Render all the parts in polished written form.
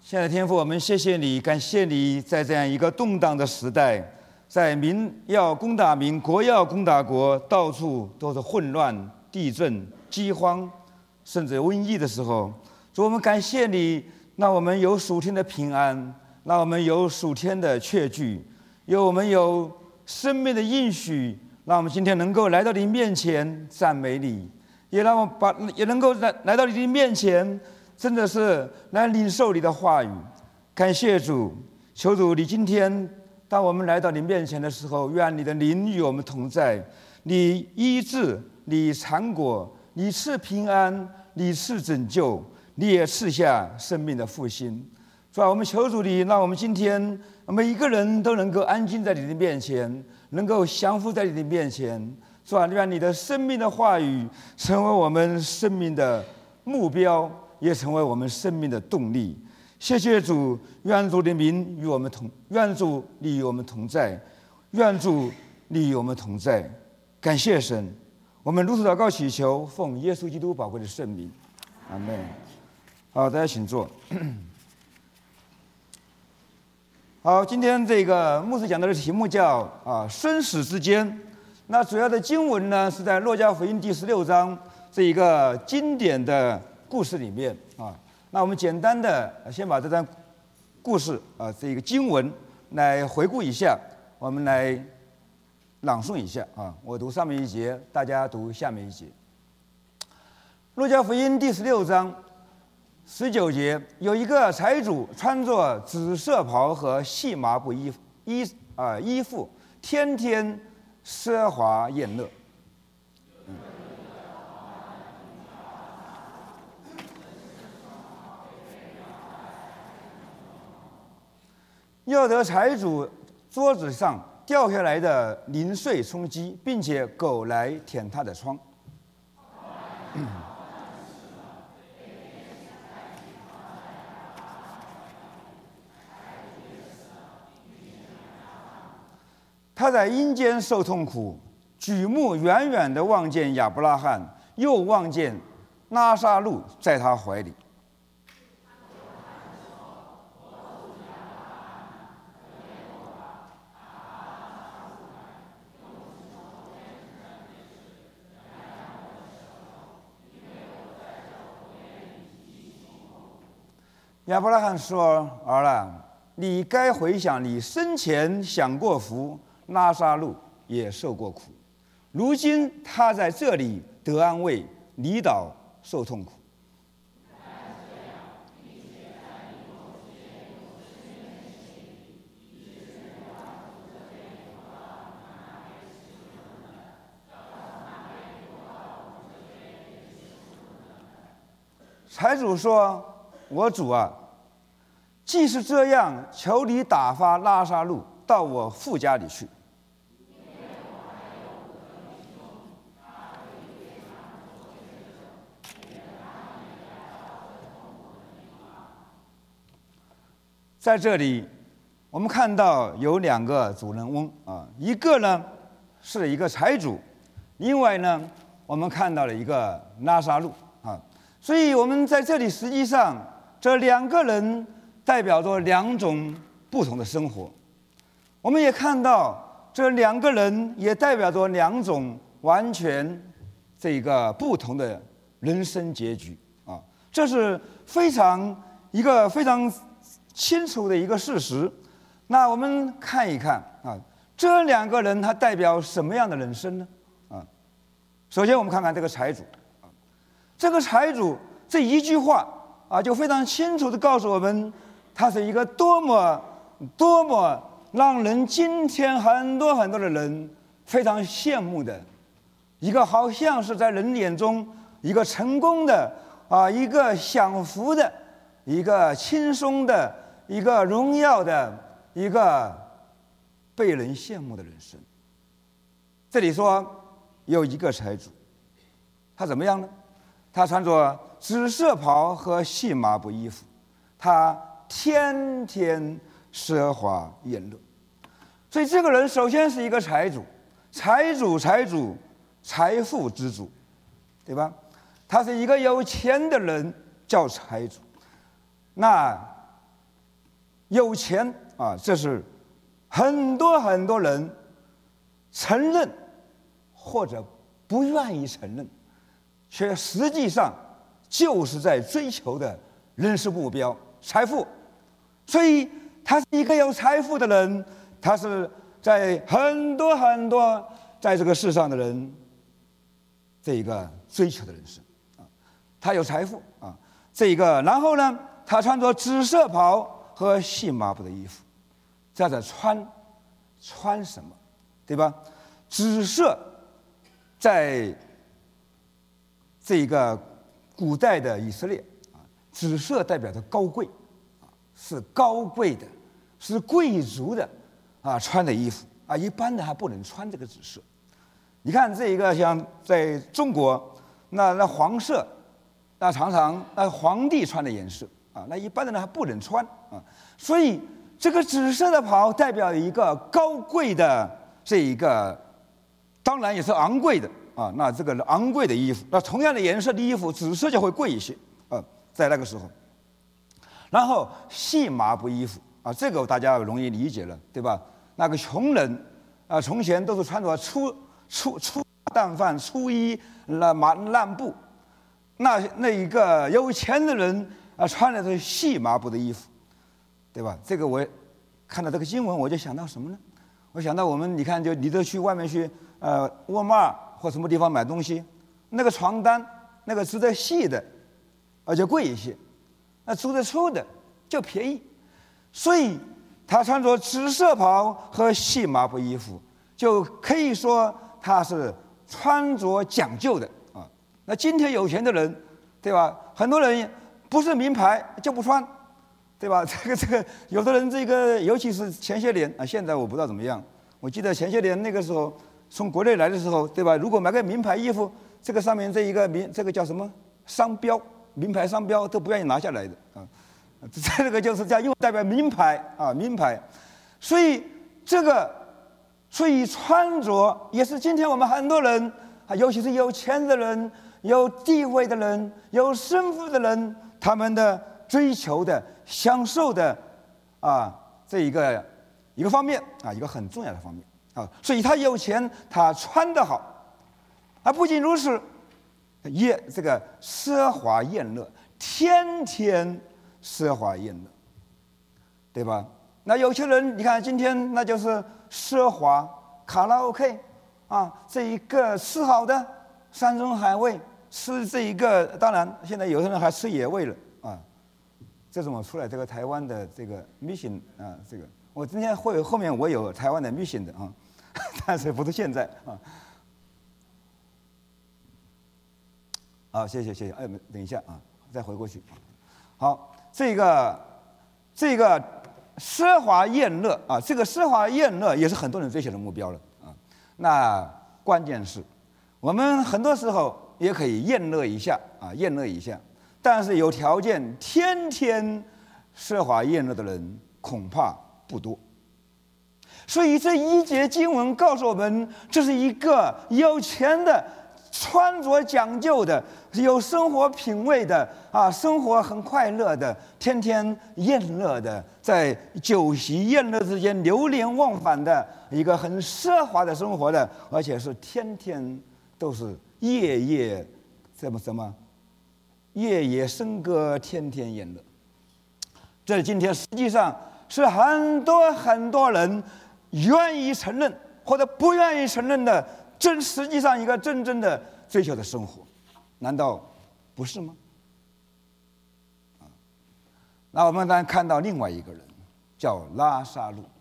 亲爱的天父，我们谢谢你，感谢你在这样一个动荡的时代，在民要攻打民，国要攻打国，到处都是混乱、地震、饥荒，甚至瘟疫的时候，主，我们感谢你，让我们有属天的平安，让我们有属天的确据，我们有生命的应许，让我们今天能够来到你面前赞美你，也能够来到你的面前。真的是来领受你的话语，感谢主，求主你今天当我们来到你面前的时候，愿你的灵与我们同在，你医治，你缠果，你赐平安，你赐拯救，你也赐下生命的复兴。主啊，我们求主你，让我们今天每一个人都能够安静在你的面前，能够降服在你的面前。主啊，愿你的生命的话语成为我们生命的目标，也成为我们生命的动力。谢谢主，愿主的名与我们同，愿主你与我们同在，愿主你与我们同在。感谢神，我们如此祷告祈求，奉耶稣基督宝贵的圣名，阿们。好，大家请坐。好，今天这个牧师讲到的题目叫生死之间。那主要的经文呢是在《路加福音》第16章这一个经典的故事里面啊。那我们简单的先把这段故事这个经文来回顾一下，我们来朗诵一下啊。我读上面一节，大家读下面一节。路加福音第16章19节，有一个财主穿着紫色袍和细麻布衣服，天天奢华宴乐。要得财主桌子上掉下来的零碎充饥，并且狗来舔他的疮。他在阴间受痛苦，举目远远地望见亚伯拉罕，又望见拉撒路在他怀里。亚伯拉罕说：“儿啊，你该回想你生前享过福，拉撒路也受过苦，如今他在这里得安慰，你倒受痛苦。”财主说：“我主啊，既是这样，求你打发拉撒路到我父家里去。”在这里，我们看到有两个主人翁啊，一个呢是一个财主，另外呢我们看到了一个拉撒路啊，所以我们在这里实际上这两个人代表着两种不同的生活，我们也看到这两个人也代表着两种完全这个不同的人生结局啊，这是一个非常清楚的一个事实。那我们看一看啊，这两个人他代表什么样的人生呢？啊，首先我们看看这个财主啊，这个财主这一句话啊，就非常清楚地告诉我们，他是一个多么让人今天很多的人非常羡慕的一个，好像是在人眼中一个成功的啊，一个享福的，一个轻松的，一个荣耀的，一个被人羡慕的人生。这里说有一个财主，他怎么样呢？他穿着紫色袍和细麻布衣服，他天天奢华宴乐。所以这个人首先是一个财主，财富之主，对吧？他是一个有钱的人，叫财主。那有钱啊，这是很多人承认或者不愿意承认，却实际上就是在追求的人生目标财富。所以他是一个有财富的人，他是在很多在这个世上的人这一个追求的人生啊，他有财富啊，这一个，然后呢，他穿着紫色袍和细麻布的衣服，这样子穿什么，对吧？紫色在这个古代的以色列啊，紫色代表着高贵啊，是高贵的，是贵族的啊穿的衣服啊，一般的还不能穿这个紫色。你看这一个像在中国，那黄色，那常常那皇帝穿的颜色啊，那一般的人还不能穿啊。所以这个紫色的袍代表一个高贵的这一个，当然也是昂贵的啊。那这个昂贵的衣服，那同样的颜色的衣服，紫色就会贵一些啊，在那个时候。然后细麻布衣服啊，这个大家容易理解了，对吧？那个穷人啊，从前都是穿着粗淡饭、粗衣烂布，那一个有钱的人啊，穿的是细麻布的衣服，对吧？这个我看到这个经文，我就想到什么呢？我想到我们，你看，就你都去外面去沃尔玛或什么地方买东西，那个床单那个织的细的，而且贵一些，那织的粗的就便宜，所以他穿着紫色袍和细麻布衣服，就可以说他是穿着讲究的啊。那今天有钱的人，对吧？很多人不是名牌就不穿，对吧？这个，有的人这个，尤其是前些年啊，现在我不知道怎么样。我记得前些年那个时候，从国内来的时候，对吧？如果买个名牌衣服，这个上面这一个这个叫什么商标，名牌商标都不愿意拿下来的啊。这个就是这样，因为代表名牌啊，名牌。所以穿着也是今天我们很多人啊，尤其是有钱的人、有地位的人、有身份的人，他们的追求的、享受的啊，这一个方面啊，一个很重要的方面啊。所以他有钱，他穿得好，啊，不仅如此，这个奢华宴乐，天天奢华宴乐，对吧？那有些人，你看今天那就是奢华卡拉 OK 啊，这一个吃好的山珍海味，吃这一个，当然现在有些人还吃野味了啊。这是我出来这个台湾的这个 mission 啊，这个我今天后面我有台湾的 mission 的啊，但是不是现在啊。好，谢谢，哎，等一下啊，再回过去。好，这个奢华宴乐啊，这个奢华宴乐也是很多人追求的目标了啊。那关键是，我们很多时候也可以宴乐一下啊，宴乐一下，但是有条件天天奢华宴乐的人恐怕不多。所以这一节经文告诉我们，这是一个有钱的、穿着讲究的、有生活品味的啊，生活很快乐的，天天宴乐的，在酒席宴乐之间流连忘返的一个很奢华的生活的，而且是天天都是夜夜笙歌，天天宴乐。这今天实际上是很多人愿意承认或者不愿意承认的，实际上一个真正的追求的生活，难道不是吗？那我们当然看到另外一个人，叫拉撒路。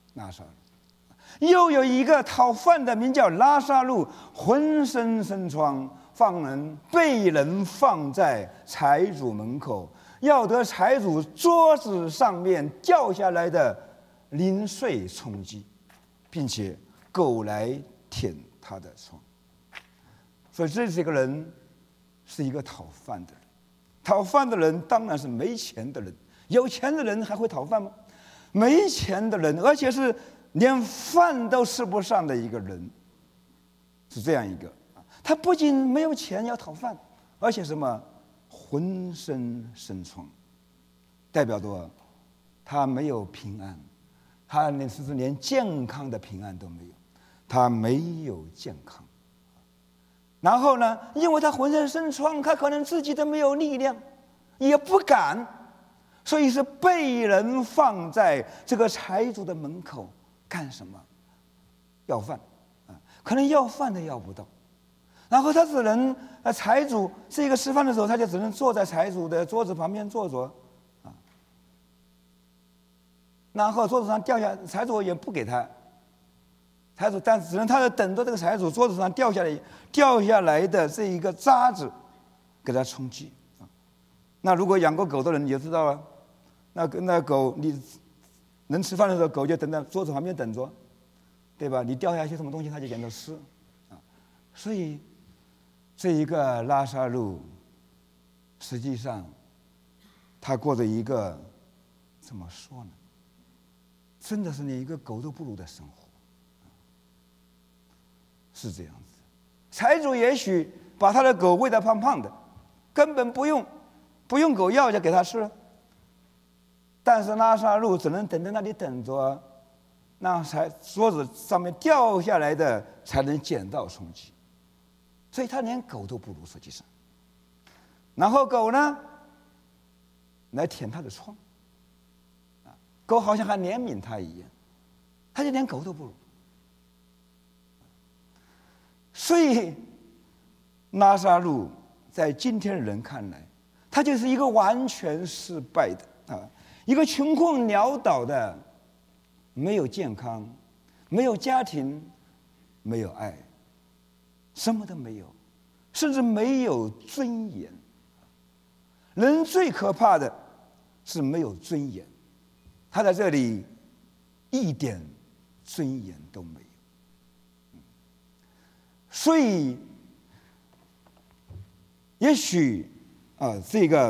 又有一个讨饭的名叫拉撒路，浑身生疮，被人放在财主门口，要得财主桌子上面掉下来的零碎充饥，并且狗来舔他的疮。所以这个人是一个讨饭的人。讨饭的人当然是没钱的人，有钱的人还会讨饭吗？没钱的人，而且是连饭都吃不上的一个人，是这样一个。他不仅没有钱要讨饭，而且什么浑身生疮，代表着他没有平安，他甚至连健康的平安都没有，他没有健康。然后呢，因为他浑身生疮，他可能自己都没有力量，也不敢，所以是被人放在这个财主的门口干什么？要饭可能要饭都要不到。然后他只能财主这个吃饭的时候，他就只能坐在财主的桌子旁边坐着然后桌子上掉下，财主也不给他，财主但只能他等着这个财主桌子上掉下来的这一个渣子给他充饥那如果养过狗的人也知道了，那狗你能吃饭的时候，狗就等在桌子旁边等着，对吧？你掉下去什么东西，它就捡着吃所以这一个拉撒路，实际上他过着一个怎么说呢？真的是连一个狗都不如的生活，是这样子。财主也许把他的狗喂得胖胖的，根本不用狗药就给他吃了，但是拉撒路只能等在那里等着，那桌子上面掉下来的才能捡到充饥。所以他连狗都不如，实际上。然后狗呢，来舔他的疮，狗好像还怜悯他一样，他就连狗都不如。所以拉撒路在今天的人看来，他就是一个完全失败的一个穷困潦倒的，没有健康，没有家庭，没有爱，什么都没有，甚至没有尊严。人最可怕的是没有尊严，他在这里一点尊严都没有。所以也许这个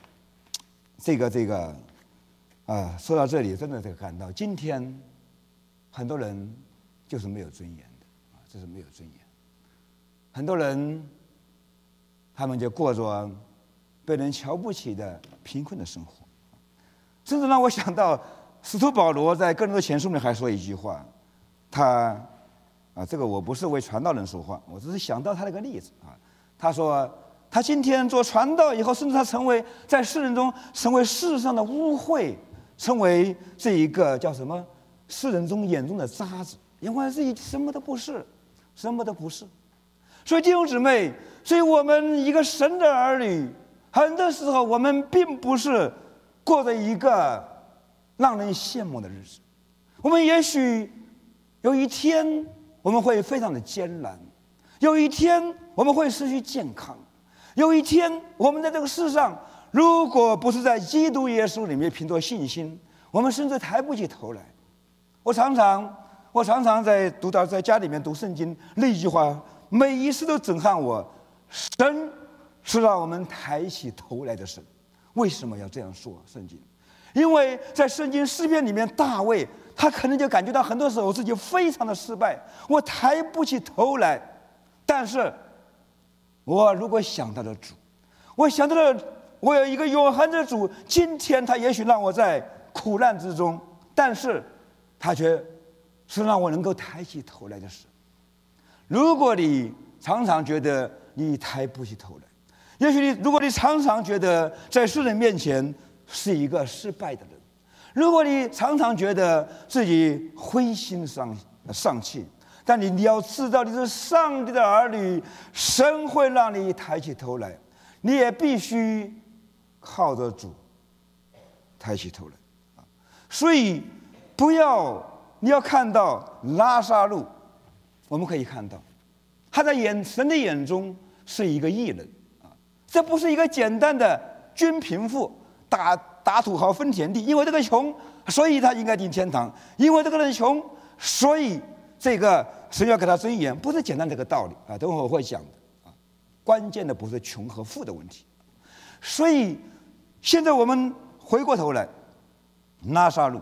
说到这里，真的感到今天很多人就是没有尊严的这是没有尊严。很多人他们就过着被人瞧不起的贫困的生活，甚至让我想到使徒保罗在哥林多前书里还说一句话，他这个我不是为传道人说话，我只是想到他那个例子他说他今天做传道以后，甚至他在世人中成为世上的污秽，成为这一个叫什么世人中眼中的渣子，因为自己什么都不是，什么都不是。所以弟兄姊妹，所以我们一个神的儿女，很多时候我们并不是过着一个让人羡慕的日子。我们也许有一天我们会非常的艰难，有一天我们会失去健康，有一天我们在这个世上，如果不是在基督耶稣里面凭着信心，我们甚至抬不起头来。我常常在家里面读圣经，那句话每一次都震撼我，神是让我们抬起头来的神。为什么要这样说圣经？因为在圣经诗篇里面，大卫他可能就感觉到很多时候自己非常的失败，我抬不起头来。但是我如果想到了主，我想到了我有一个永恒的主，今天他也许让我在苦难之中，但是他却是让我能够抬起头来的神。如果你常常觉得你抬不起头来，也许如果你常常觉得在世人面前是一个失败的人，如果你常常觉得自己灰心丧气，但你要知道你是上帝的儿女，神会让你抬起头来，你也必须靠着主抬起头来。所以你要看到拉撒路，我们可以看到他在神的眼中是一个义人这不是一个简单的均贫富打土豪分田地，因为这个穷所以他应该进天堂，因为这个人穷所以这个神要给他尊严，不是简单这个道理等会我会讲的关键的不是穷和富的问题。所以现在我们回过头来，拉撒路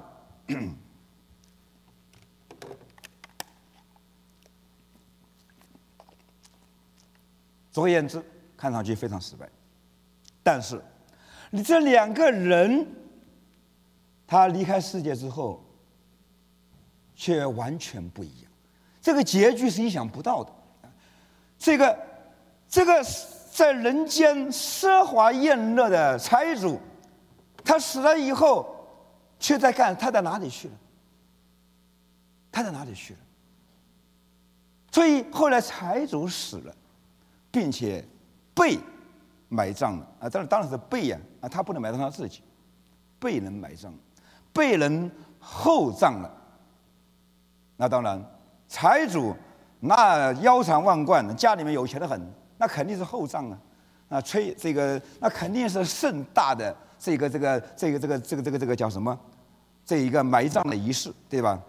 总而言之看上去非常失败，但是你这两个人他离开世界之后，却完全不一样。这个结局是意想不到的。这个在人间奢华宴乐的财主，他死了以后，却在干他在哪里去了？他在哪里去了？所以后来财主死了，并且被埋葬了啊！当然是被啊，他不能埋葬他自己，被人埋葬，被人厚葬了。那当然，财主那腰缠万贯，家里面有钱的很，那肯定是厚葬啊！那肯定是盛大的这个叫什么？这一个埋葬的仪式，对吧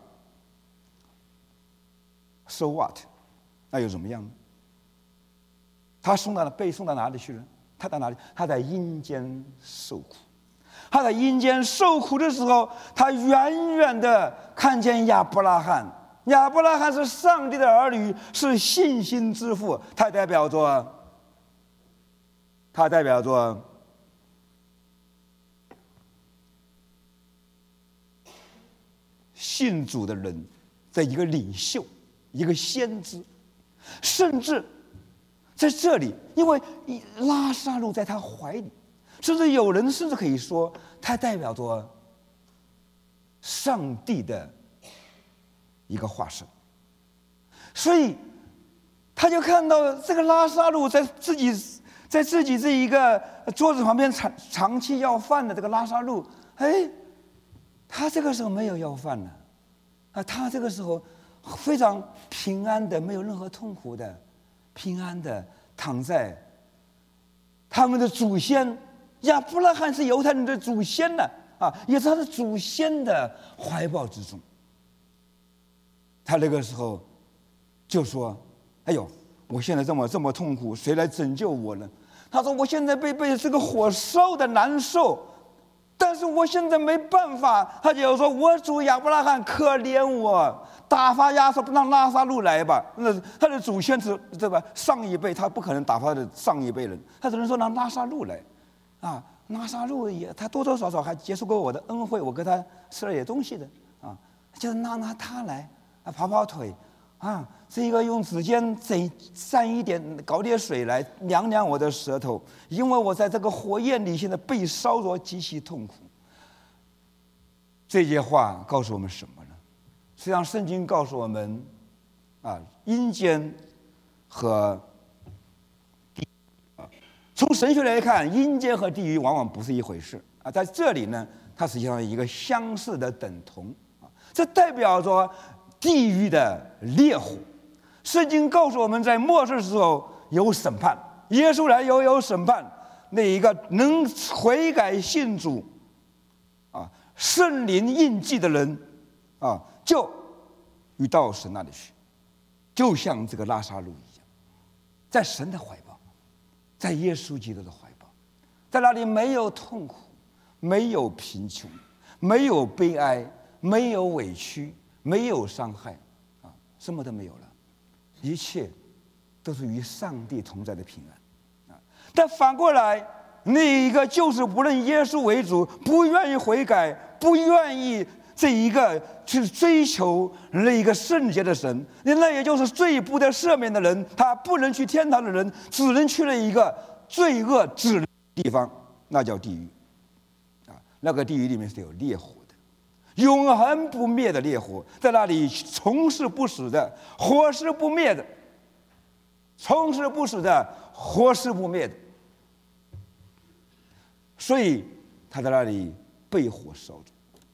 ？So what？ 那又怎么样呢？他被送到哪里去了？他到哪里？他在阴间受苦。他在阴间受苦的时候，他远远的看见亚伯拉罕。亚伯拉罕是上帝的儿女，是信心之父。他代表着信主的人的一个领袖，一个先知。甚至在这里，因为拉撒路在他怀里，甚至有人甚至可以说，他代表着上帝的一个化身。所以他就看到这个拉撒路在自己这一个桌子旁边长期要饭的这个拉撒路，他这个时候没有要饭了啊，他这个时候非常平安的，没有任何痛苦的，平安的躺在他们的祖先亚伯拉罕是犹太人的祖先呢啊，也是他的祖先的怀抱之中。他那个时候就说：“哎呦，我现在这么痛苦，谁来拯救我呢？”他说：“我现在被这个火烧的难受，但是我现在没办法。”他就说：“我主亚伯拉罕，可怜我，打发亚说让拉撒路来吧。”那他的祖先是对吧？上一辈他不可能打发的上一辈人，他只能说让拉撒路来，啊，拉撒路也他多多少少还接受过我的恩惠，我给他吃了点东西的啊，就是让他来啊，跑腿啊，这个用指尖蘸一点，搞点水来凉我的舌头，因为我在这个火焰里现在被烧着，极其痛苦。这些话告诉我们什么呢？实际上，圣经告诉我们，啊，阴间和地狱啊，从神学来看，阴间和地狱往往不是一回事啊。在这里呢，它实际上一个相似的等同啊，这代表着地狱的烈火。圣经告诉我们在末世的时候有审判，耶稣来有审判，那一个能悔改信主啊，圣灵印记的人啊，就与到神那里去，就像这个拉撒路一样，在神的怀抱，在耶稣基督的怀抱，在那里没有痛苦，没有贫穷，没有悲哀，没有委屈，没有伤害啊，什么都没有了，一切都是与上帝同在的平安啊。但反过来，那一个就是不认耶稣为主，不愿意悔改，不愿意这一个去追求那一个圣洁的神，那也就是罪不得赦免的人，他不能去天堂的人，只能去了一个罪恶至的地方，那叫地狱啊。那个地狱里面是有烈火的，永恒不灭的烈火，在那里从事不死的，火是不灭的，从事不死的，火是不灭的。所以他在那里被火烧着。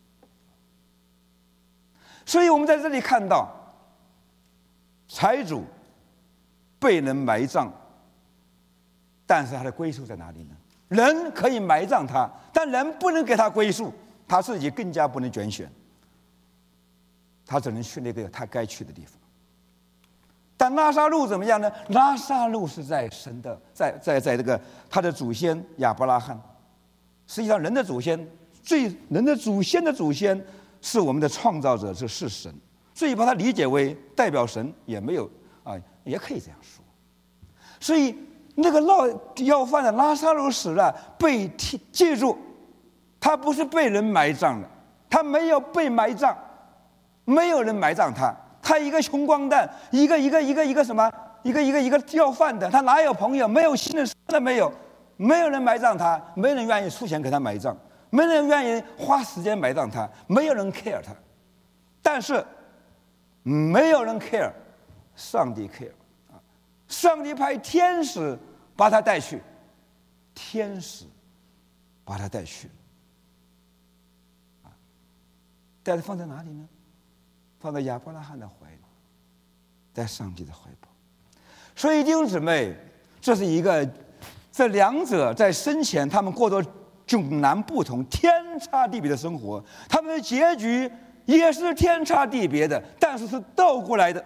所以我们在这里看到，财主被人埋葬，但是他的归宿在哪里呢？人可以埋葬他，但人不能给他归宿，他自己更加不能拣选，他只能去那个他该去的地方。但拉撒路怎么样呢？拉撒路是在神的，在这个他的祖先亚伯拉罕。实际上，人的祖先的祖先是我们的创造者，是神，所以把它理解为代表神也没有啊，也可以这样说。所以那个要饭的拉撒路死了，记住，他不是被人埋葬了， 他没有被埋葬，没有人埋葬他。他一个穷光蛋，一个什么，一个要饭的，他哪有朋友？没有亲人，什么都没有，没有人埋葬他，没人愿意出钱给他埋葬，没人愿意花时间埋葬他，没有人 care 他。但是没有人 care， 上帝 care 啊！上帝派天使把他带去，天使把他带去啊，带他放在哪里呢？放在亚伯拉罕的怀里，在上帝的怀抱。所以弟兄姊妹，这两者在生前他们过着迥然不同、天差地别的生活，他们的结局也是天差地别的，但是是倒过来的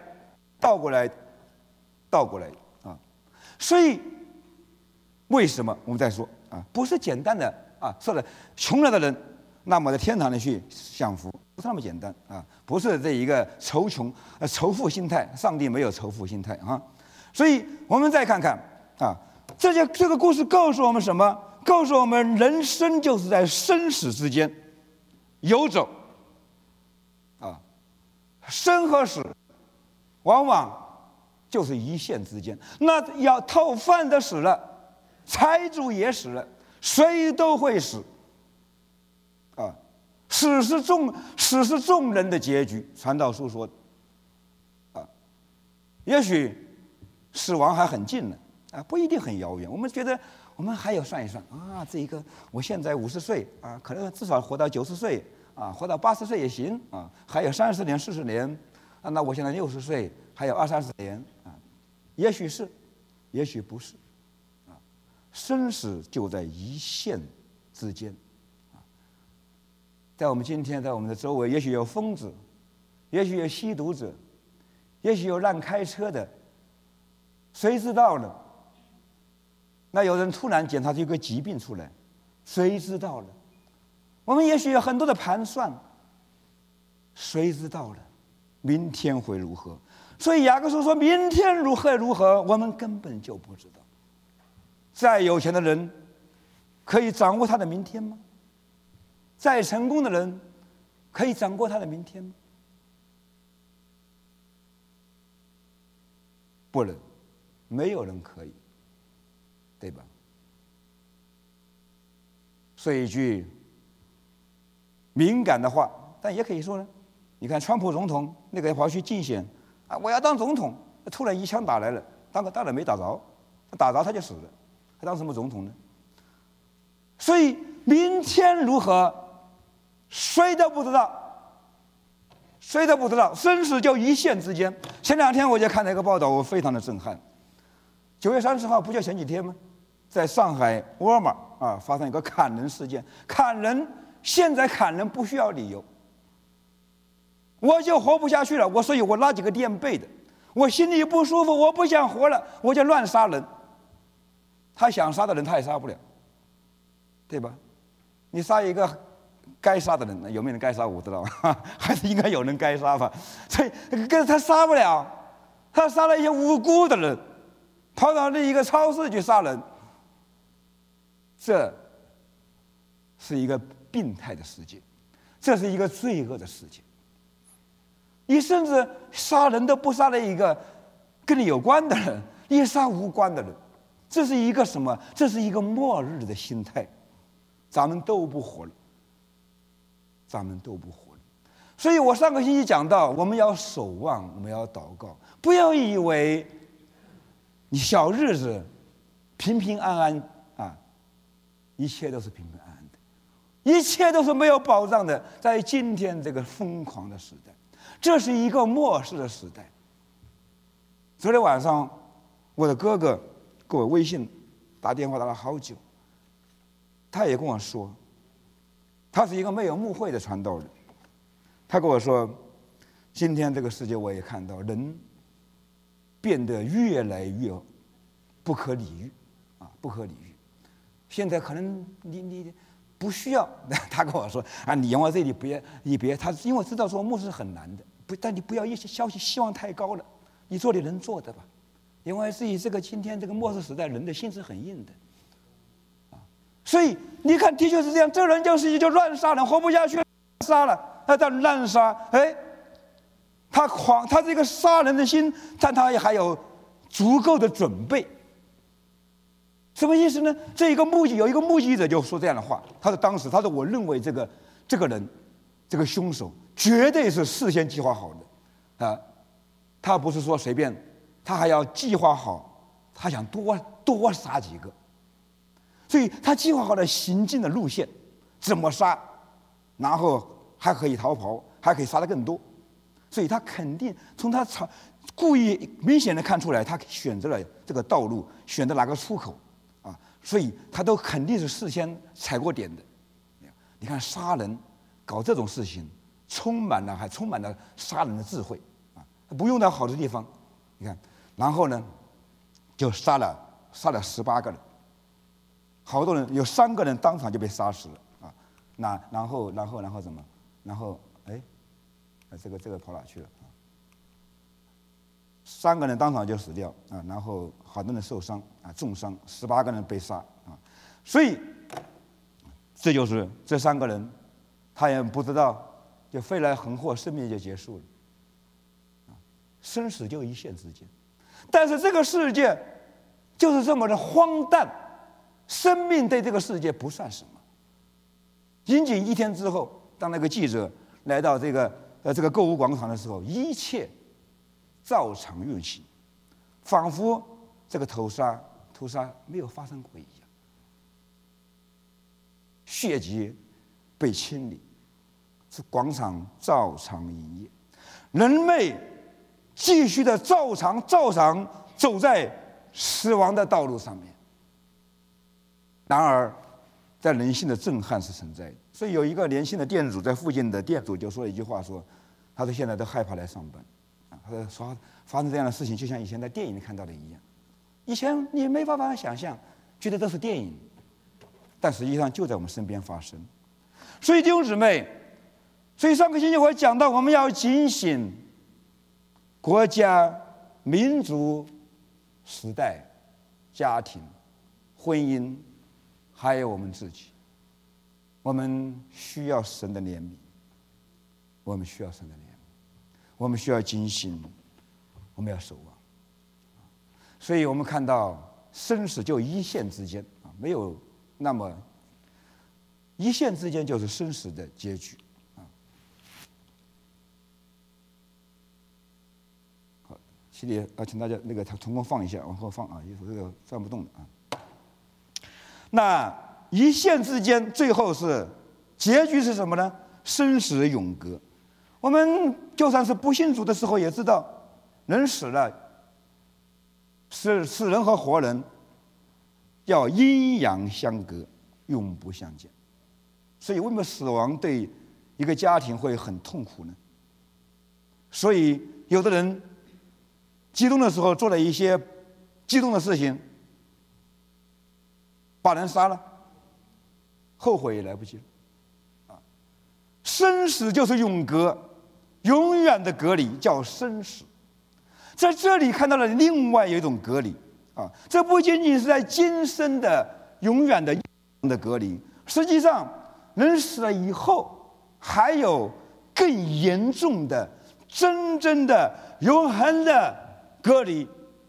啊！所以为什么我们再说啊？不是简单的啊，说了穷人的人，那么在天堂里去享福，不是那么简单啊！不是这一个仇富心态，上帝没有仇富心态啊！所以我们再看看啊，这个故事告诉我们什么？告诉我们人生就是在生死之间游走啊，生和死往往就是一线之间。那要讨饭的死了，财主也死了，谁都会死啊！死是众人的结局，传道书说的啊，也许死亡还很近呢啊，不一定很遥远。我们觉得我们还要算一算啊，这一个我现在50岁啊，可能至少活到90岁啊，活到80岁也行啊，还有30年40年啊，那我现在60岁，还有20-30年啊，也许是，也许不是啊，生死就在一线之间啊。在我们今天，在我们的周围，也许有疯子，也许有吸毒者，也许有乱开车的，谁知道呢？那有人突然检查出一个疾病出来，谁知道了？我们也许有很多的盘算，谁知道了？明天会如何？所以雅各书说明天如何，我们根本就不知道。再有钱的人可以掌握他的明天吗？再成功的人可以掌握他的明天吗？不能，没有人可以，对吧？说一句敏感的话，但也可以说呢。你看川普总统那个跑去竞选啊，我要当总统，突然一枪打来了，当然没打着，打着他就死了，他当什么总统呢？所以明天如何，谁都不知道，谁都不知道，生死就一线之间。前2天我就看了一个报道，我非常的震撼。9月30号不就前几天吗？在上海沃尔玛啊发生一个砍人事件，砍人现在砍人不需要理由。我就活不下去了，所以我拉几个垫背的，我心里不舒服，我不想活了，我就乱杀人。他想杀的人他也杀不了，对吧？你杀一个该杀的人，有没有人该杀我不知道，还是应该有人该杀吧。所以他杀不了，他杀了一些无辜的人，跑到那一个超市去杀人，这是一个病态的世界，这是一个罪恶的世界。你甚至杀人都不杀了一个跟你有关的人，你杀无关的人，这是一个什么？这是一个末日的心态，咱们都不活了，咱们都不活了。所以我上个星期讲到，我们要守望，我们要祷告，不要以为你小日子平平安安啊，一切都是平平安安的，一切都是没有保障的，在今天这个疯狂的时代。这是一个末世的时代。昨天晚上，我的哥哥给我微信打电话打了好久，他也跟我说，他是一个没有牧会的传道人，他跟我说，今天这个世界我也看到人变得越来越不可理喻啊，不可理喻。现在可能你不需要，他跟我说啊，你往这里别，他因为我知道说牧师很难的，但你不要一些消息希望太高了，你做你能做的吧，因为是以这个今天这个末世时代，人的心是很硬的，啊，所以你看的确是这样，这人就乱杀人，活不下去， 杀了，但滥杀，他这个杀人的心，但他也还有足够的准备。什么意思呢？有一个目击者就说这样的话，他说我认为这个人，这个凶手绝对是事先计划好的，他不是说随便，他还要计划好，他想多杀几个，所以他计划好了行进的路线，怎么杀，然后还可以逃跑，还可以杀得更多，所以他肯定从他故意明显的看出来，他选择了这个道路，选择哪个出口。所以他都肯定是事先踩过点的。你看杀人搞这种事情，充满了杀人的智慧啊！不用到好的地方，你看，然后呢，就杀了18个人，好多人有3个人当场就被杀死了啊！然后怎么？然后这个跑哪去了啊？3个人当场就死掉啊，然后好多人受伤啊，重伤，18个人被杀啊，所以这就是这3个人，他也不知道，就飞来横祸，生命就结束了，生死就一线之间。但是这个世界就是这么的荒诞，生命对这个世界不算什么。仅仅1天之后，当那个记者来到这个购物广场的时候，一切照常运行，仿佛这个屠杀没有发生过一样，血迹被清理，这广场照常营业，人类继续的照常走在死亡的道路上面。然而，在人性的震撼是存在的，所以有一个年轻的店主在附近的店主就说了一句话，他说现在都害怕来上班。他说发生这样的事情，就像以前在电影里看到的一样。以前你没办法想象，觉得这是电影，但实际上就在我们身边发生。所以弟兄姊妹，所以上个星期我讲到，我们要警醒国家、民族、时代、家庭、婚姻，还有我们自己。我们需要神的怜悯，我们需要神的怜悯。我们需要警醒，我们要守望。所以我们看到生死就一线之间啊，没有那么一线之间就是生死的结局啊。好，请大家那个成功放一下，往后放啊，这个翻不动的啊。那一线之间，最后是结局是什么呢？生死永隔。我们就算是不信主的时候，也知道人死了，死人和活人要阴阳相隔，永不相见。所以为什么死亡对一个家庭会很痛苦呢？所以有的人激动的时候做了一些激动的事情，把人杀了，后悔也来不及了。生死就是永隔，永远的隔离叫生死。在这里看到了另外有一种隔离啊，这不仅仅是在今生的永远的隔离，实际上人死了以后还有更严重的、真正的永恒的隔离。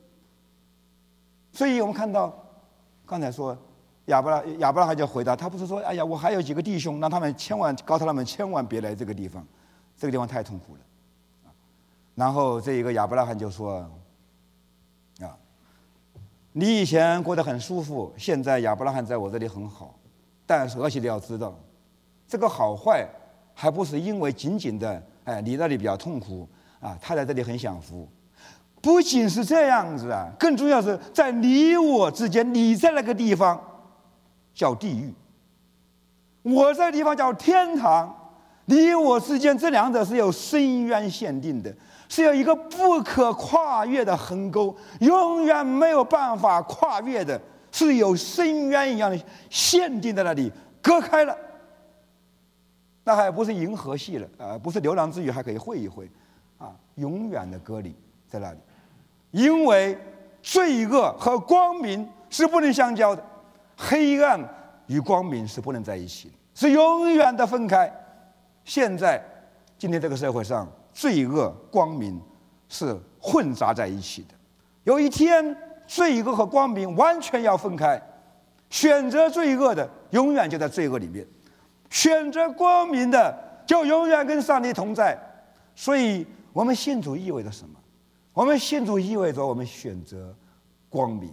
所以我们看到刚才说亚伯拉罕就回答，他不是说哎呀我还有几个弟兄，让他们告诉他们千万别来这个地方，这个地方太痛苦了。然后这一个亚伯拉罕就说啊，你以前过得很舒服，现在亚伯拉罕在我这里很好，但是而且你要知道，这个好坏还不是因为仅仅的你那里比较痛苦啊，他在这里很享福。不仅是这样子啊，更重要是在你我之间，你在那个地方叫地狱，我在地方叫天堂。你我之间这两者是有深渊限定的，是有一个不可跨越的鸿沟，永远没有办法跨越的，是有深渊一样的限定在那里，隔开了。那还不是银河系了不是流浪之鱼还可以会一会啊，永远的隔离在那里。因为罪恶和光明是不能相交的，黑暗与光明是不能在一起的，是永远的分开。 现在今天这个社会上，罪恶光明是混杂在一起的。有一天，罪恶和光明完全要分开。选择罪恶的，永远就在罪恶里面；选择光明的，就永远跟上帝同在。所以，我们信主意味着什么？我们信主意味着我们选择光明。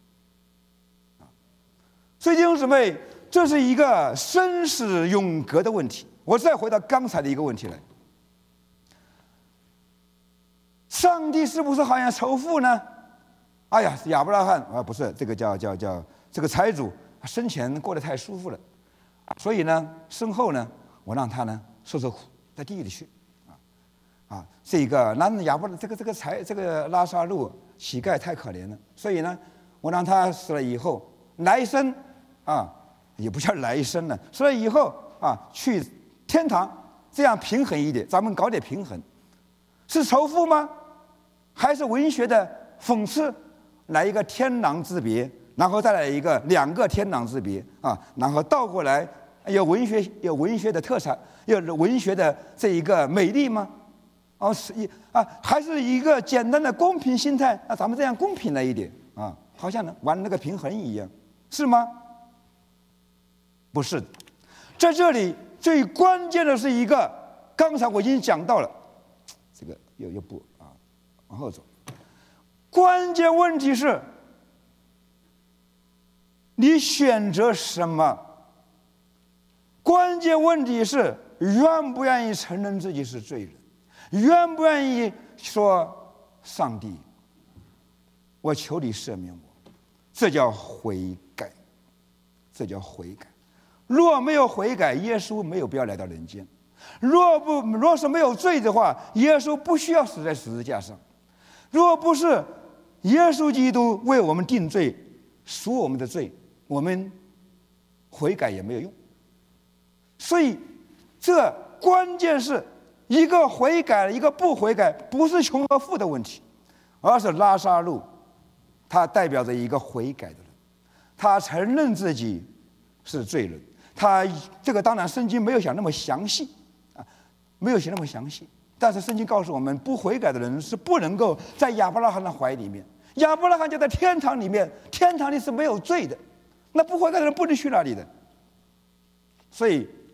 所以弟兄姊妹，这是一个生死永隔的问题。我再回到刚才的一个问题来：上帝是不是好像仇富呢？哎呀，亚伯拉罕啊，不是这个叫这个财主，生前过得太舒服了，所以呢，身后呢，我让他呢受苦，在地里去，这个这个拉撒路乞丐太可怜了，所以呢，我让他死了以后来生也不叫来生了，死了以后去天堂，这样平衡一点，咱们搞点平衡，是仇富吗？还是文学的讽刺？来一个天壤之别，然后再来两个天壤之别然后倒过来有文学的特产，有文学的这一个美丽吗？还是一个简单的公平心态？咱们这样公平了一点好像能玩那个平衡一样，是吗？不是的，在这里最关键的是一个，刚才我已经讲到了，这个又不往后走。关键问题是，你选择什么？关键问题是，愿不愿意承认自己是罪人？愿不愿意说上帝，我求你赦免我？这叫悔改，这叫悔改。若没有悔改，耶稣没有必要来到人间。若是没有罪的话，耶稣不需要死在十字架上。若不是耶稣基督为我们定罪，赎我们的罪，我们悔改也没有用。所以这关键是一个悔改，一个不悔改，不是穷和富的问题，而是拉撒路他代表着一个悔改的人，他承认自己是罪人。他这个当然圣经没有写那么详细没有写那么详细，但是圣经告诉我们，不悔改的人是不能够在亚伯拉罕的怀里面。亚伯拉罕就在天堂里面，天堂里是没有罪的，那不悔改的人不能去那里的。所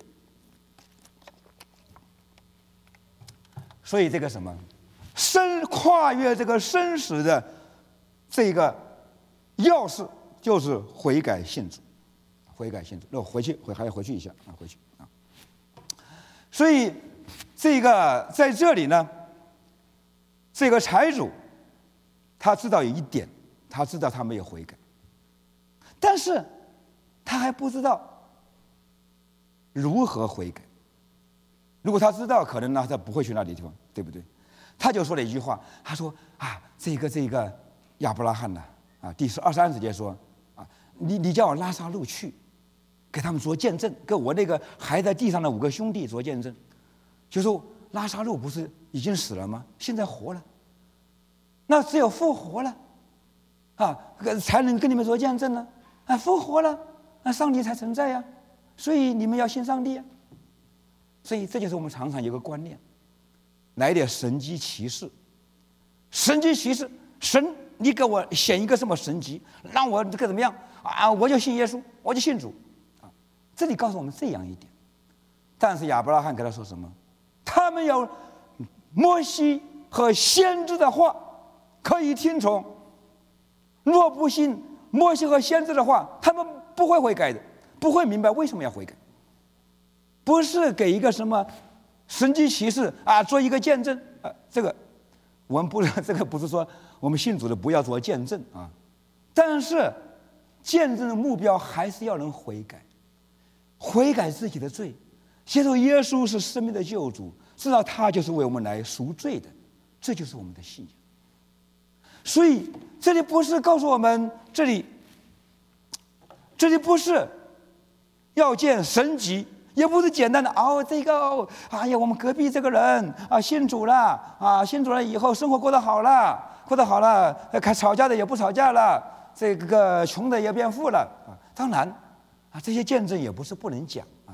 以这个什么跨越这个生死的这个钥匙，就是悔改信主，悔改信主。那还要回去一下回去所以这个在这里呢，这个财主他知道有一点，他知道他没有悔改，但是他还不知道如何悔改。如果他知道，可能呢他不会去那里地方，对不对？他就说了一句话，他说这个亚伯拉罕呢第23节说你叫我拉撒路去给他们做见证，跟我那个还在地上的5个兄弟做见证，就说拉撒路不是已经死了吗？现在活了，那只有复活了才能跟你们做见证呢复活了上帝才存在呀，所以你们要信上帝所以这就是我们常常有个观念，来点神迹奇事。神你给我显一个什么神迹，让我这个怎么样我就信耶稣，我就信主这里告诉我们这样一点。但是亚伯拉罕跟他说什么？他们有摩西和先知的话可以听从，若不信摩西和先知的话，他们不会悔改的，不会明白为什么要悔改。不是给一个什么神迹奇事做一个见证这个我们不是说我们信主的不要做见证但是见证的目标还是要能悔改，悔改自己的罪，接受耶稣是生命的救主，知道他就是为我们来赎罪的，这就是我们的信仰。所以这里不是告诉我们，这里不是要见神迹，也不是简单的我们隔壁这个人信主了信主了以后生活过得好了吵架的也不吵架了，这个穷的也变富了当然这些见证也不是不能讲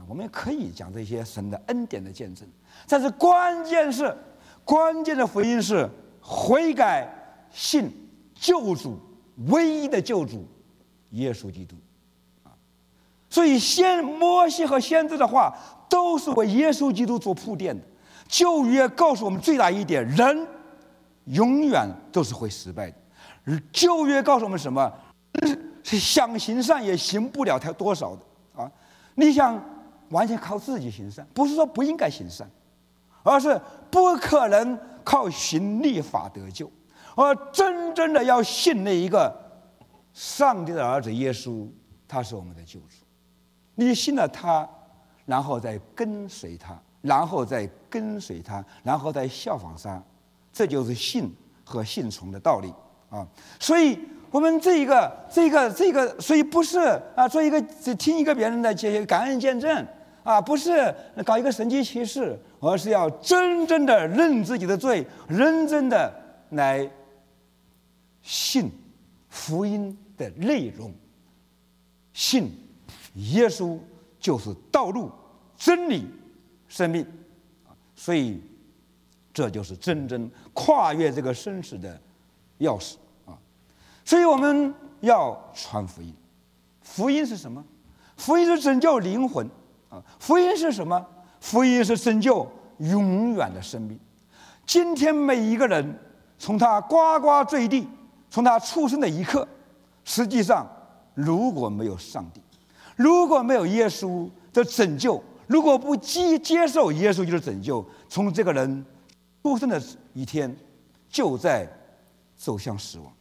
我们可以讲这些神的恩典的见证，但是关键的福音是悔改信救主，唯一的救主耶稣基督。所以摩西和先知的话都是为耶稣基督做铺垫的。旧约告诉我们最大一点，人永远都是会失败的。旧约告诉我们什么？是想行善也行不了太多少的啊！你想完全靠自己行善，不是说不应该行善，而是不可能靠行律法得救，而真正的要信那一个上帝的儿子耶稣，他是我们的救主。你信了他，然后再跟随他，然后再跟随他，然后再效仿他，这就是信和信从的道理啊！所以我们这个，所以不是啊，做一个听一个别人的这些感恩见证啊，不是搞一个神迹奇事，而是要真正的认自己的罪，认真的来信福音的内容，信耶稣就是道路、真理、生命，所以这就是真正跨越这个生死的钥匙啊！所以我们要传福音。福音是什么？福音是拯救灵魂啊！福音是什么？福音是拯救永远的生命。今天每一个人，从他呱呱坠地，从他出生的一刻，实际上如果没有上帝，如果没有耶稣的拯救，如果不接受耶稣基督的拯救，从这个人出生的一天就在走向死亡。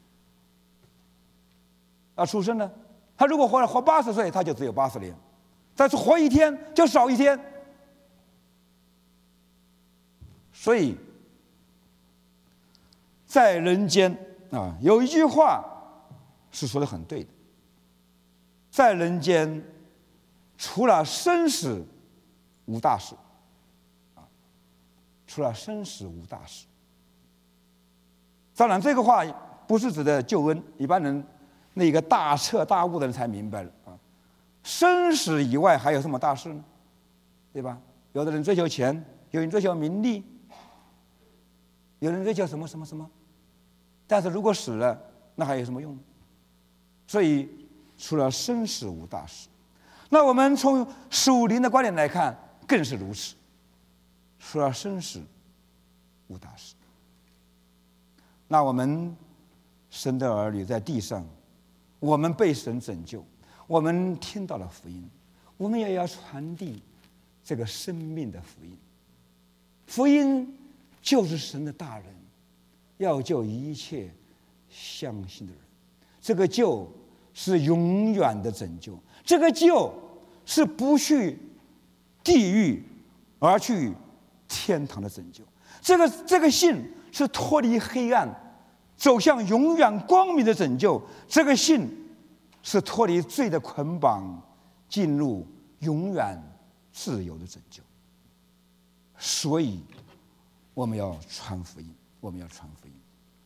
出生呢，他如果活80岁，他就只有80年；但是活一天就少一天。所以，在人间啊，有一句话是说的很对的。在人间，除了生死无大事，除了生死无大事。当然，这个话不是指的救恩，一般人那个大彻大悟的人才明白了啊。生死以外还有什么大事呢？对吧？有的人追求钱，有人追求名利，有人追求什么什么什么，但是如果死了，那还有什么用呢？所以，除了生死无大事。那我们从属灵的观点来看，更是如此。除了生死无大事。那我们神的儿女在地上，我们被神拯救，我们听到了福音，我们也要传递这个生命的福音。福音就是神的大人，要救一切相信的人。这个救是永远的拯救，这个救是不去地狱而去天堂的拯救。这个信是脱离黑暗走向永远光明的拯救，这个信是脱离罪的捆绑进入永远自由的拯救。所以我们要传福音，我们要传福音。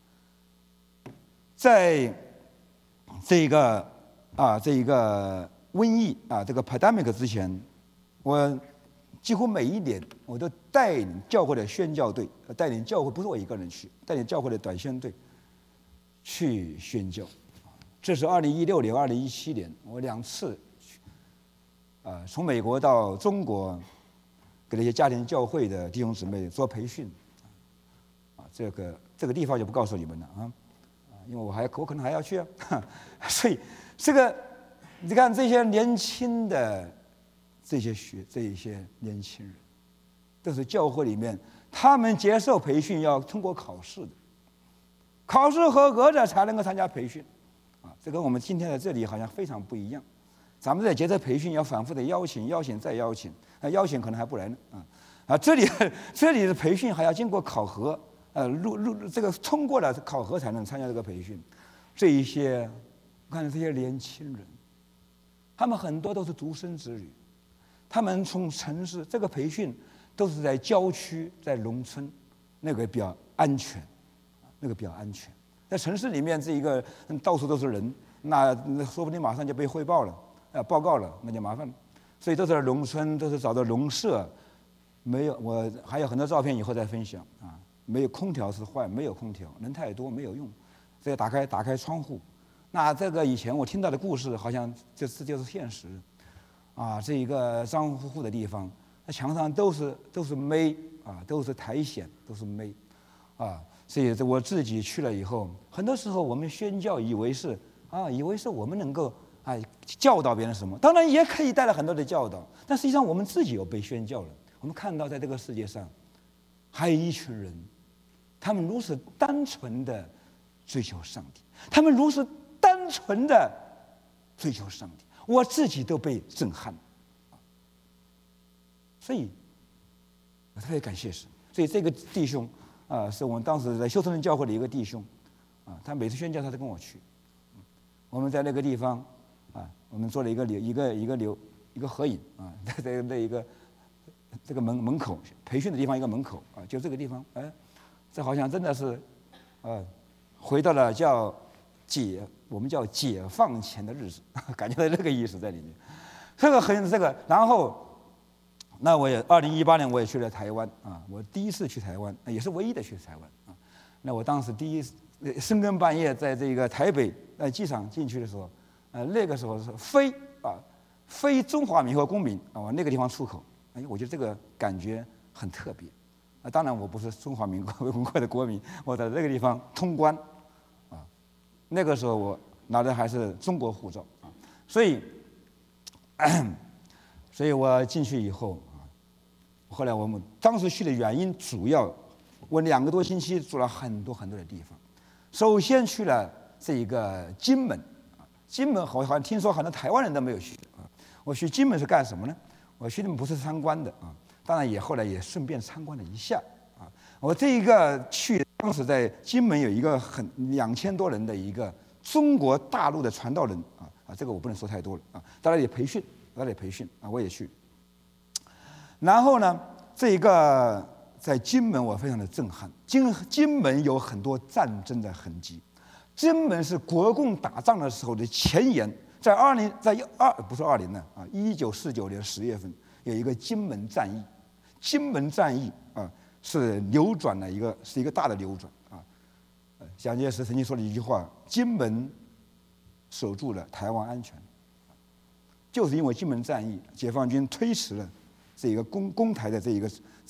在这个瘟疫这个 pandemic 之前，我几乎每一年我都带领教会的宣教队，带领教会不是我一个人去，带领教会的短宣队去宣教。这是2016年、2017年，我2次从美国到中国，给那些家庭教会的弟兄姊妹做培训。这个地方就不告诉你们了啊，因为我可能还要去啊。所以你看这些年轻的这些年轻人，都是教会里面，他们接受培训要通过考试的，考试合格的才能够参加培训，这跟我们今天在这里好像非常不一样。咱们在接受培训要反复的邀请再邀请，邀请可能还不来呢这里的培训还要经过考核，这个通过了考核才能参加这个培训。我看这些年轻人，他们很多都是独生子女，他们从城市，这个培训都是在郊区，在农村，那个比较安全，在城市里面，这一个到处都是人，那说不定马上就被汇报了，报告了，那就麻烦了。 所以都是农村，都是找到农舍，没有，我还有很多照片以后再分享啊。没有空调是坏，没有空调，人太多没有用，所以打开窗户。那这个以前我听到的故事，好像就是现实，啊，这一个脏乎乎的地方，那墙上都是煤啊，都是苔藓，都是煤，啊，所以我自己去了以后，很多时候我们宣教以为是我们能够教导别人什么，当然也可以带来很多的教导，但实际上我们自己有被宣教了。我们看到在这个世界上，还有一群人，他们如此单纯的追求上帝，他们如此单纯的追求上帝，我自己都被震撼，所以我特别感谢神。所以这个弟兄是我们当时在休斯顿教会的一个弟兄他每次宣教他都跟我去，我们在那个地方我们做了一个合影在一个这个门口培训的地方一个门口就这个地方，这好像真的是回到了我们叫解放前的日子，感觉到这个意思在里面。然后那我也2018年我也去了台湾我第一次去台湾，也是唯一的去台湾那我当时深更半夜在这个台北机场进去的时候，那个时候是非中华民国公民那个地方出口，我觉得这个感觉很特别。当然我不是中华民国的国民，我在这个地方通关那个时候我拿的还是中国护照所以我进去以后后来我们当时去的原因主要我2个多星期住了很多很多的地方。首先去了这一个金门金门好像听说很多台湾人都没有去我去金门是干什么呢？我去那边不是参观的当然后来也顺便参观了一下我这一个当时在金门有一个2000多人的一个中国大陆的传道人这个我不能说太多了大家也培训我也去。然后呢这一个在金门我非常的震撼，金门有很多战争的痕迹，金门是国共打仗的时候的前沿，在1949年10月份有一个金门战役，金门战役是一个大的扭转蒋介石曾经说了一句话：金门守住了台湾安全，就是因为金门战役，解放军推迟了这个攻台的这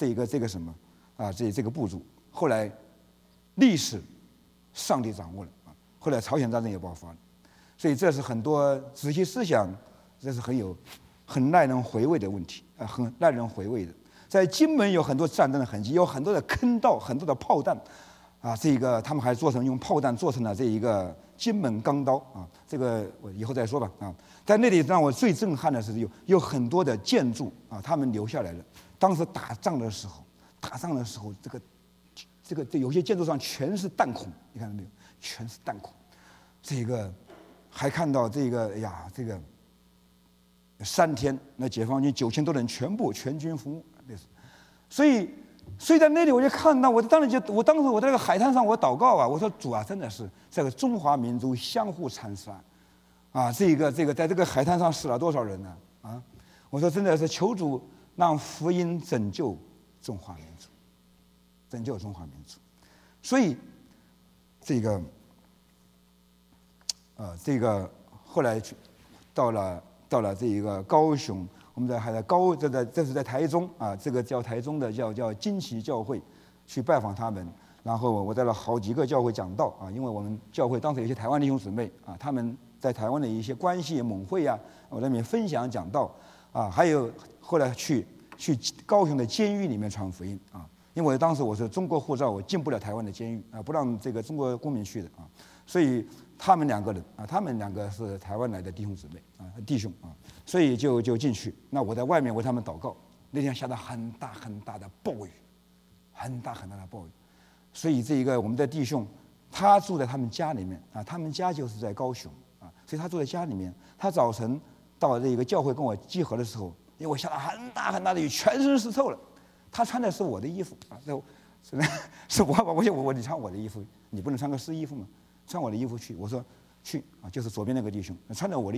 个步骤。后来历史上帝掌握了后来朝鲜战争也爆发了，所以这是很多仔细思想，这是很耐人回味的问题很耐人回味的。在金门有很多战争的痕迹，有很多的坑道，很多的炮弹这个他们还用炮弹做成了这一个金门钢刀这个我以后再说吧在那里让我最震撼的是有很多的建筑他们留下来了。当时打仗的时候这有些建筑上全是弹孔，你看到没有？全是弹孔。这个还看到这个3天，那解放军9000多人全军覆没。所以在那里我就看到，我当时我在那个海滩上我祷告我说主真的是这个中华民族相互残杀这个在这个海滩上死了多少人呢我说真的是求主让福音拯救中华民族，拯救中华民族。所以这个后来到了这一个高雄，我们这是在台中这个叫台中的叫金旗教会去拜访他们，然后我在了好几个教会讲道因为我们教会当时有些台湾弟兄姊妹他们在台湾的一些关系盟会我在那边分享讲道还有后来去高雄的监狱里面传福音因为当时我是中国护照，我进不了台湾的监狱不让这个中国公民去的所以他们2个人他们2个是台湾来的弟兄姊妹弟兄所以就进去。那我在外面为他们祷告。那天下了很大很大的暴雨，很大很大的暴雨。所以这一个我们的弟兄，他住在他们家里面他们家就是在高雄所以他住在家里面。他早晨到这个教会跟我集合的时候，因为我下了很大很大的雨，全身湿透了。他穿的是我的衣服是我你穿我的衣服，你不能穿个湿衣服吗？穿我的衣服去，我说去就是左边那个弟兄穿着我的衣服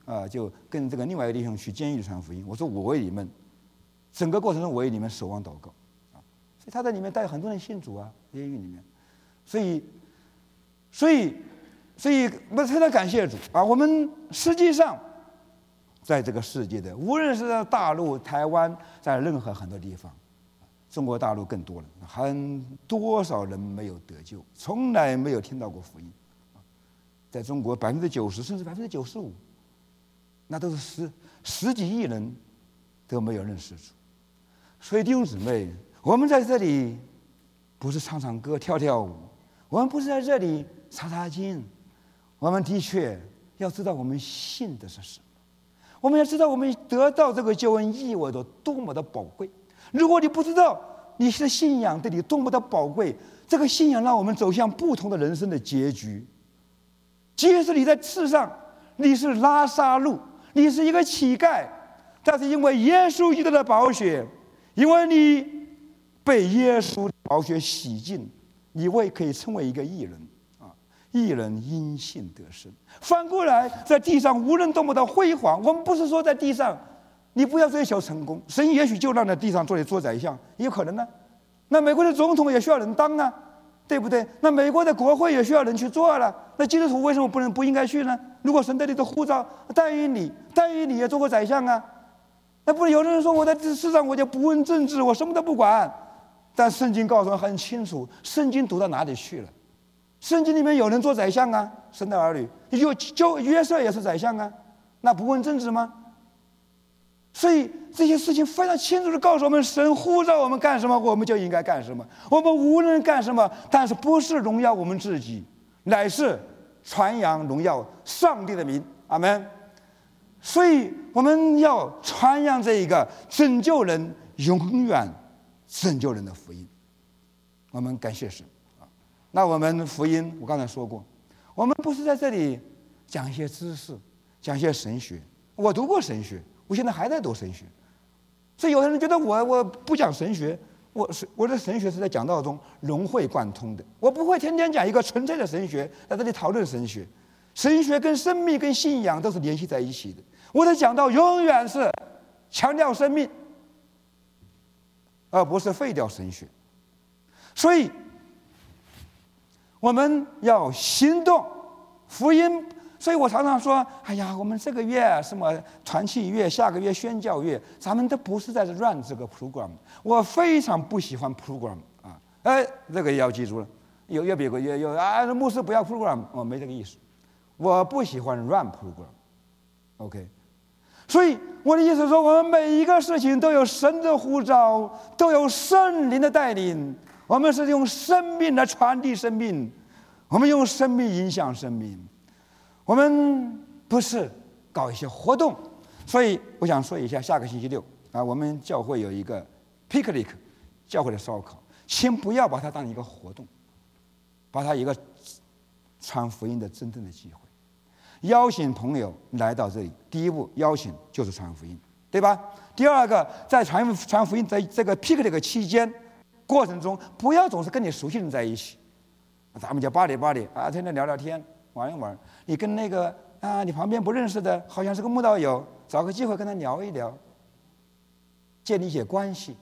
就跟这个另外一个弟兄去监狱传福音。我说我为你们，整个过程中我为你们守望祷告，所以他在里面带很多人信主啊，监狱里面，所以我非常感谢主啊！我们实际上在这个世界的，无论是在大陆、台湾，在任何很多地方，中国大陆更多了，多少人没有得救，从来没有听到过福音。在中国90%甚至95%，那都是十几亿人都没有认识主。所以弟兄姊妹，我们在这里不是唱唱歌、跳跳舞，我们不是在这里查查经，我们的确要知道我们信的是什么，我们要知道我们得到这个救恩意味着多么的宝贵。如果你不知道你的信仰对你多么的宝贵，这个信仰让我们走向不同的人生的结局。即使你在世上你是拉撒路，你是一个乞丐，但是因为耶稣基督的宝血，因为你被耶稣的宝血洗净，你可以成为一个义人啊！义人因信得生。反过来，在地上无论多么的辉煌，我们不是说在地上你不要追求成功，神也许就让在地上做宰相，也有可能呢。那美国的总统也需要人当啊，对不对？那美国的国会也需要人去做了。那基督徒为什么不应该去呢？如果神对你的呼召待遇你也做过宰相啊。那不是有人说我在这世上我就不问政治，我什么都不管。但圣经告诉我很清楚，圣经读到哪里去了？圣经里面有人做宰相啊，神的儿女，就约瑟也是宰相啊，那不问政治吗？所以这些事情非常清楚地告诉我们，神呼召我们干什么，我们就应该干什么。我们无论干什么，但是不是荣耀我们自己，乃是传扬荣耀上帝的名。阿们。所以我们要传扬这一个拯救人、永远拯救人的福音。我们感谢神啊！那我们福音，我刚才说过，我们不是在这里讲一些知识，讲一些神学。我读过神学，我现在还在读神学。所以有的人觉得我不讲神学，我的神学是在讲道中融会贯通的。我不会天天讲一个纯粹的神学，在这里讨论神学。神学跟生命跟信仰都是联系在一起的。我的讲道永远是强调生命，而不是废掉神学。所以我们要行动福音。所以我常常说，哎呀，我们这个月什么团契月，下个月宣教月，咱们都不是在run这个 program。我非常不喜欢 program 啊，这个也要记住了。有牧师不要 program， 我没这个意思。我不喜欢 run program，OK。所以我的意思是说，我们每一个事情都有神的呼召，都有圣灵的带领。我们是用生命来传递生命，我们用生命影响生命。我们不是搞一些活动。所以我想说一下，下个星期六啊，我们教会有一个 picnic， 教会的烧烤，请不要把它当一个活动，把它一个传福音的真正的机会。邀请朋友来到这里，第一步邀请就是传福音，对吧？第二个，在传福音在这个 picnic 期间过程中，不要总是跟你熟悉人在一起，咱们就巴里啊，天天聊聊天，玩一玩。你跟那个你旁边不认识的，好像是个慕道友，找个机会跟他聊一聊，建立一些关系，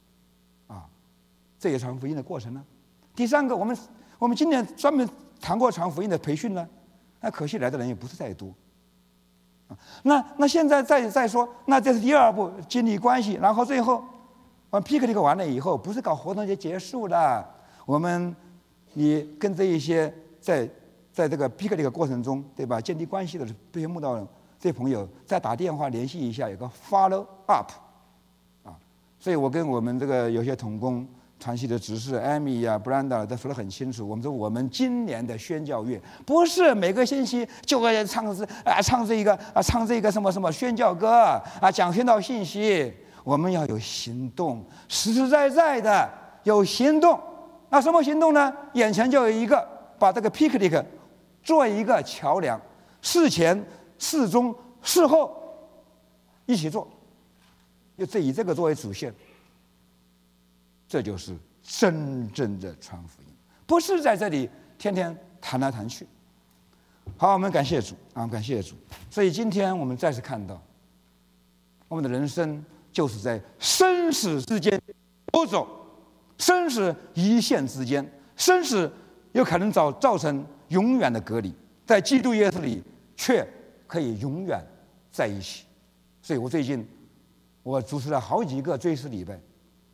这也传福音的过程呢。第三个，我们今年专门谈过传福音的培训呢，那可惜来的人也不是太多。那现在再说，那这是第二步，建立关系，然后最后我们 picnic 完了以后，不是搞活动就结束了，你跟这一些在这个 picnic 过程中，对吧？建立关系的这些慕道人、这些朋友，再打电话联系一下，有个 follow up，所以我跟我们这个有些同工团系的执事艾米啊、布兰达都说得很清楚。我们说我们今年的宣教月不是每个星期就会唱这个什么宣教歌讲宣道信息，我们要有行动，实实在在的有行动。那什么行动呢？眼前就有一个，把这个 picnic 做一个桥梁，事前、事中、事后一起做，就以这个作为主线。这就是真正的传福音，不是在这里天天谈来谈去。 好，我们感谢主啊，感谢主。所以今天我们再次看到，我们的人生就是在生死之间游走，生死一线之间，生死有可能造成永远的隔离，在基督耶稣里却可以永远在一起。所以我最近我主持了好几个追思礼拜，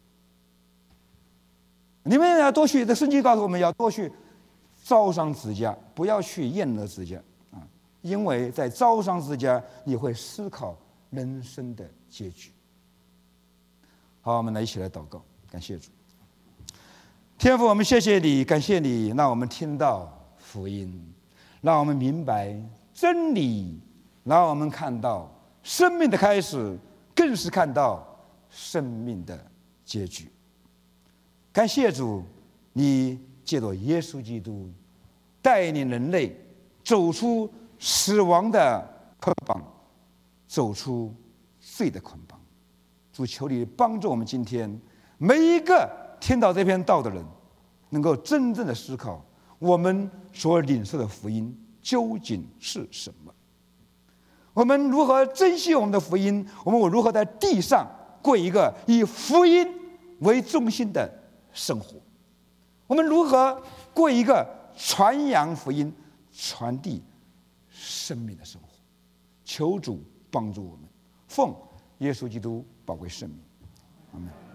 你们要多去，这圣经告诉我们要多去招商之家，不要去宴乐之家啊，因为在招商之家你会思考人生的结局。好，我们来一起来祷告，感谢主。天父，我们谢谢你，感谢你，让我们听到福音，让我们明白真理，让我们看到生命的开始，更是看到生命的结局。感谢主，你借着耶稣基督带领人类走出死亡的捆绑，走出罪的捆绑。主，求你帮助我们今天每一个听到这篇道的人，能够真正的思考我们所领受的福音究竟是什么，我们如何珍惜我们的福音，我们如何在地上过一个以福音为中心的生活，我们如何过一个传扬福音、传递生命的生活。求主帮助我们，奉耶稣基督宝贵圣名，阿们。